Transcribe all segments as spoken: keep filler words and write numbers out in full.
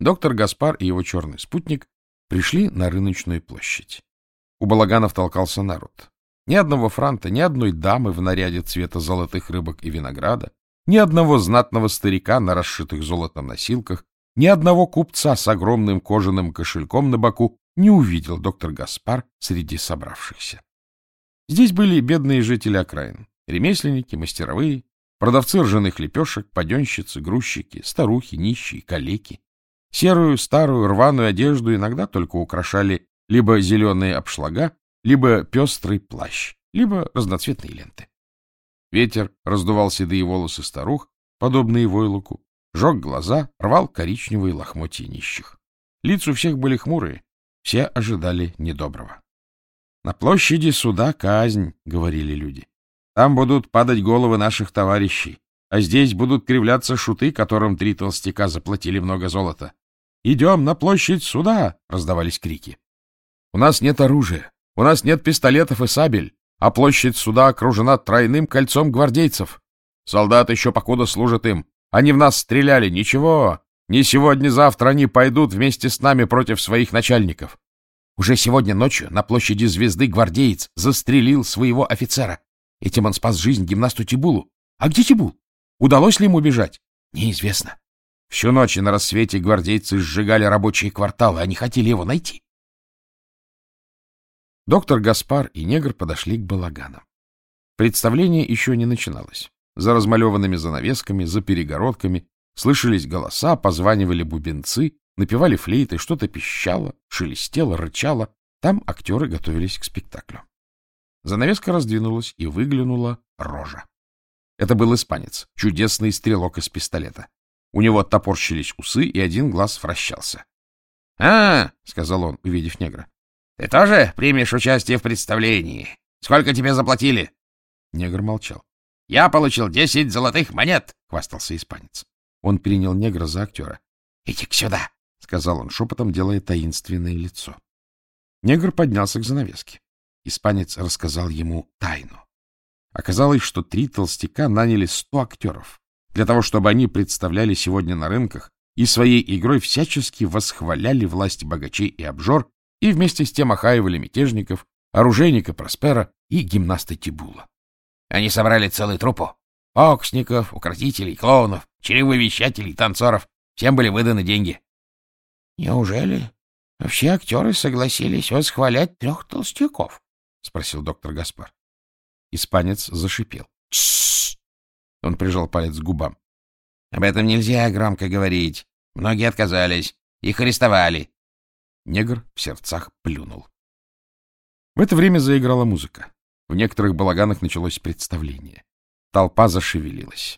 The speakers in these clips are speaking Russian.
Доктор Гаспар и его черный спутник пришли на рыночную площадь. У балаганов толкался народ. Ни одного франта, ни одной дамы в наряде цвета золотых рыбок и винограда, ни одного знатного старика на расшитых золотом носилках, ни одного купца с огромным кожаным кошельком на боку не увидел доктор Гаспар среди собравшихся. Здесь были бедные жители окраин, ремесленники, мастеровые, продавцы ржаных лепешек, паденщицы, грузчики, старухи, нищие, калеки. Серую, старую, рваную одежду иногда только украшали либо зеленые обшлага, либо пестрый плащ, либо разноцветные ленты. Ветер раздувал седые волосы старух, подобные войлоку, жег глаза, рвал коричневые лохмотья нищих. Лица у всех были хмурые, все ожидали недоброго. — На площади суда казнь, — говорили люди. — Там будут падать головы наших товарищей, а здесь будут кривляться шуты, которым три толстяка заплатили много золота. — Идем на площадь суда! — раздавались крики. — У нас нет оружия, у нас нет пистолетов и сабель, а площадь суда окружена тройным кольцом гвардейцев. Солдаты еще покуда служат им. Они в нас стреляли. Ничего, не сегодня-завтра они пойдут вместе с нами против своих начальников. Уже сегодня ночью на площади Звезды гвардеец застрелил своего офицера. Этим он спас жизнь гимнасту Тибулу. А где Тибул? Удалось ли ему бежать? Неизвестно. Всю ночь и на рассвете гвардейцы сжигали рабочие кварталы. Они хотели его найти. Доктор Гаспар и негр подошли к балаганам. Представление еще не начиналось. За размалеванными занавесками, за перегородками слышались голоса, позванивали бубенцы, напевали флейты, что-то пищало, шелестело, рычало. Там актеры готовились к спектаклю. Занавеска раздвинулась, и выглянула рожа. Это был испанец, чудесный стрелок из пистолета. У него топорщились усы, и один глаз вращался. — А, — сказал он, увидев негра, — ты тоже примешь участие в представлении? Сколько тебе заплатили? Негр молчал. — Я получил десять золотых монет, — хвастался испанец. Он принял негра за актера. — Иди-ка сюда, — сказал он шепотом, делая таинственное лицо. Негр поднялся к занавеске. Испанец рассказал ему тайну. Оказалось, что три толстяка наняли сто актеров для того, чтобы они представляли сегодня на рынках и своей игрой всячески восхваляли власть богачей и обжор, и вместе с тем охаивали мятежников, оружейника Проспера и гимнаста Тибула. Они собрали целую труппу. Фокусников, укротителей, клоунов, чревовещателей, танцоров. Всем были выданы деньги. — Неужели все актеры согласились восхвалять трех толстяков? — спросил доктор Гаспар. Испанец зашипел. — Тссс! Он прижал палец к губам. — Об этом нельзя громко говорить. Многие отказались. Их арестовали. Негр в сердцах плюнул. В это время заиграла музыка. В некоторых балаганах началось представление. Толпа зашевелилась.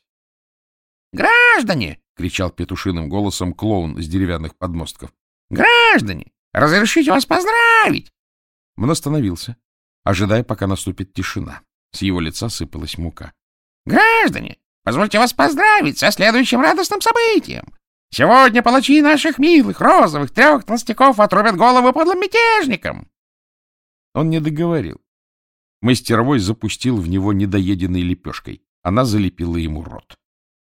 — Граждане! — кричал петушиным голосом клоун с деревянных подмостков. — Граждане! Разрешите вас поздравить! Он остановился, ожидая, пока наступит тишина. С его лица сыпалась мука. — Граждане! Позвольте вас поздравить со следующим радостным событием! Сегодня палачи наших милых, розовых, трех толстяков отрубят головы подлым мятежникам! Он не договорил. Мастеровой запустил в него недоеденной лепешкой. Она залепила ему рот.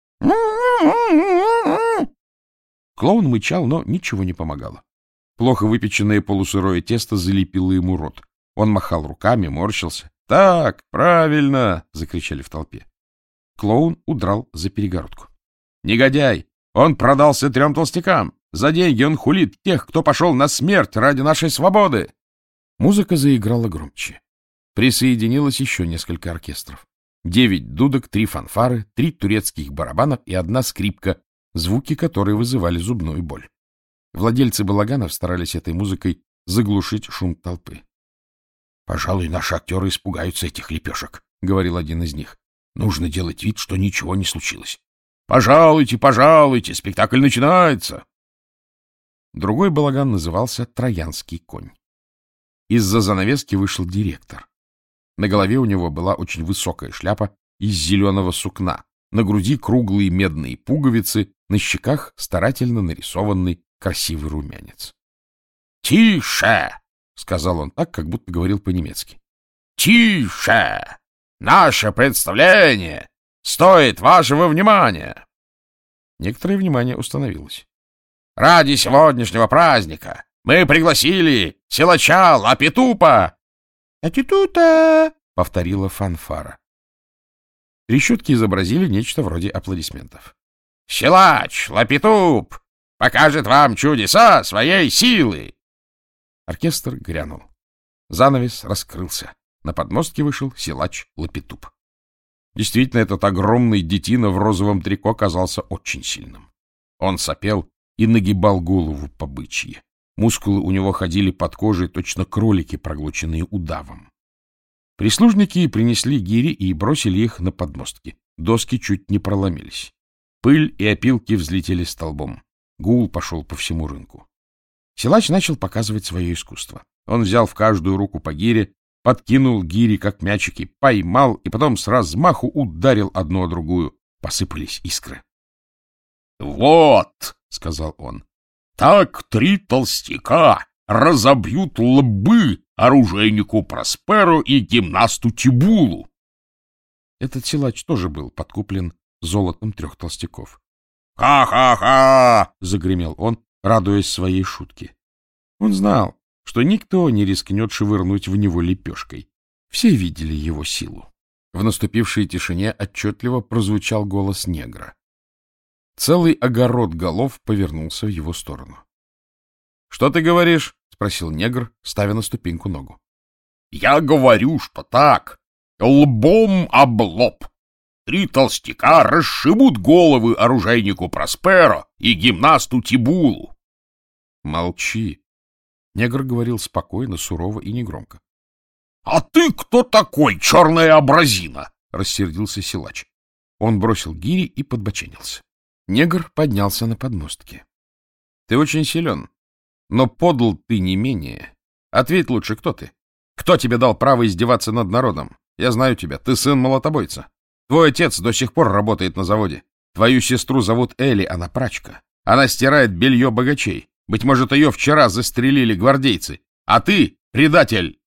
Клоун мычал, но ничего не помогало. Плохо выпеченное полусырое тесто залепило ему рот. Он махал руками, морщился. — Так, правильно! — закричали в толпе. Клоун удрал за перегородку. — Негодяй! Он продался трем толстякам. За деньги он хулит тех, кто пошел на смерть ради нашей свободы. Музыка заиграла громче. Присоединилось еще несколько оркестров. Девять дудок, три фанфары, три турецких барабана и одна скрипка, звуки которой вызывали зубную боль. Владельцы балаганов старались этой музыкой заглушить шум толпы. — Пожалуй, наши актеры испугаются этих лепешек, — говорил один из них. — Нужно делать вид, что ничего не случилось. — Пожалуйте, пожалуйте, спектакль начинается. Другой балаган назывался «Троянский конь». Из-за занавески вышел директор. На голове у него была очень высокая шляпа из зеленого сукна, на груди круглые медные пуговицы, на щеках старательно нарисованный красивый румянец. — Тише! — сказал он так, как будто говорил по-немецки. — Тише! Наше представление стоит вашего внимания! Некоторое внимание установилось. ради сегодняшнего праздника мы пригласили силача Лапитупа!» «Лапитута!» — повторила фанфара. Трещотки изобразили нечто вроде аплодисментов. «Силач Лапитуп покажет вам чудеса своей силы!» Оркестр грянул. Занавес раскрылся. На подмостке вышел силач Лапитуп. Действительно, этот огромный детина в розовом трико оказался очень сильным. Он сопел и нагибал голову по бычьи. Мускулы у него ходили под кожей, точно кролики, проглоченные удавом. Прислужники принесли гири и бросили их на подмостки. Доски чуть не проломились. Пыль и опилки взлетели столбом. Гул пошел по всему рынку. Силач начал показывать свое искусство. Он взял в каждую руку по гире, подкинул гири, как мячики, поймал и потом с размаху ударил одну о другую. Посыпались искры. — Вот, — сказал он, — так три толстяка разобьют лбы оружейнику Просперо и гимнасту Тибулу. Этот силач тоже был подкуплен золотом трех толстяков. «Ха-ха-ха!» — загремел он, радуясь своей шутке. Он знал, что никто не рискнет швырнуть в него лепешкой. Все видели его силу. В наступившей тишине отчетливо прозвучал голос негра. Целый огород голов повернулся в его сторону. — Что ты говоришь? — спросил негр, ставя на ступеньку ногу. — Я говорю, что так. Лбом об лоб. Три толстяка расшибут головы оружейнику Просперо и гимнасту Тибулу. — Молчи. Негр говорил спокойно, сурово и негромко. — А ты кто такой, черная абразина? — рассердился силач. Он бросил гири и подбоченился. Негр поднялся на подмостке. — Ты очень силен, но подл ты не менее. Ответь лучше, кто ты? Кто тебе дал право издеваться над народом? Я знаю тебя, ты сын молотобойца. Твой отец до сих пор работает на заводе. Твою сестру зовут Элли, она прачка. Она стирает белье богачей. Быть может, ее вчера застрелили гвардейцы. А ты — предатель!»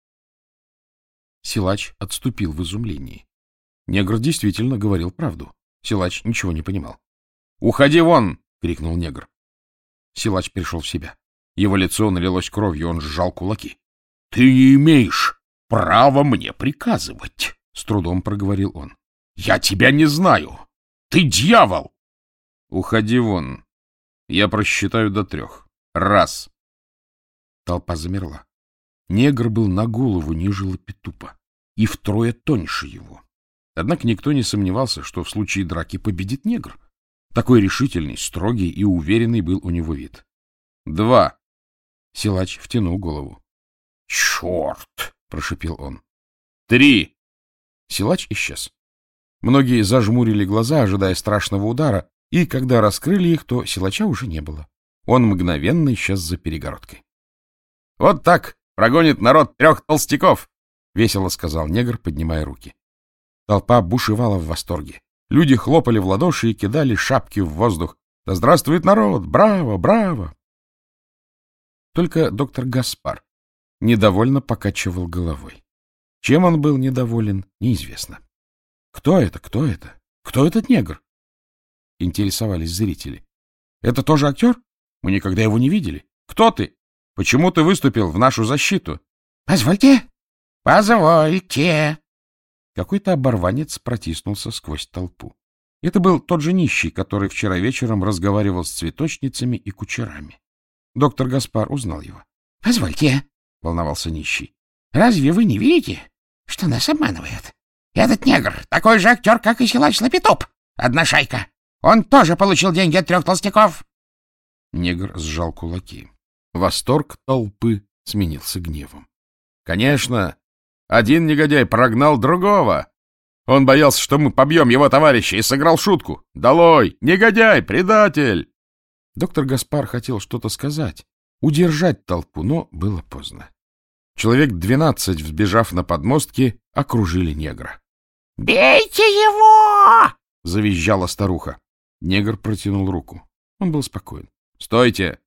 Силач отступил в изумлении. Негр действительно говорил правду. Силач ничего не понимал. «Уходи вон!» — крикнул негр. Силач пришел в себя. Его лицо налилось кровью, он сжал кулаки. — Ты не имеешь права мне приказывать, — с трудом проговорил он. — Я тебя не знаю. Ты дьявол! — Уходи вон. Я просчитаю до трех. Раз. Толпа замерла. Негр был на голову ниже Лапитупа и втрое тоньше его. Однако никто не сомневался, что в случае драки победит негр. Такой решительный, строгий и уверенный был у него вид. Два. Силач втянул голову. — Черт! — прошипел он. — Три. Силач исчез. Многие зажмурили глаза, ожидая страшного удара, и когда раскрыли их, то силача уже не было. Он мгновенно исчез за перегородкой. — Вот так прогонит народ трех толстяков! — весело сказал негр, поднимая руки. Толпа бушевала в восторге. Люди хлопали в ладоши и кидали шапки в воздух. — Да здравствует народ! Браво! Браво! Только доктор Гаспар недовольно покачивал головой. Чем он был недоволен, неизвестно. — Кто это? Кто это? Кто этот негр? Интересовались зрители. — Это тоже актер? Мы никогда его не видели. Кто ты? Почему ты выступил в нашу защиту? — Позвольте! Позвольте! Какой-то оборванец протиснулся сквозь толпу. Это был тот же нищий, который вчера вечером разговаривал с цветочницами и кучерами. Доктор Гаспар узнал его. — Позвольте, — волновался нищий. — Разве вы не видите, что нас обманывает? Этот негр такой же актер, как и силач Лапитуп. Одна шайка. Он тоже получил деньги от трех толстяков. Негр сжал кулаки. Восторг толпы сменился гневом. Конечно, один негодяй прогнал другого. Он боялся, что мы побьем его товарища, и сыграл шутку. Долой! Негодяй! Предатель! Доктор Гаспар хотел что-то сказать, удержать толпу, но было поздно. Человек двенадцать, взбежав на подмостки, окружили негра. — Бейте его! — завизжала старуха. Негр протянул руку. Он был спокоен. — Стойте!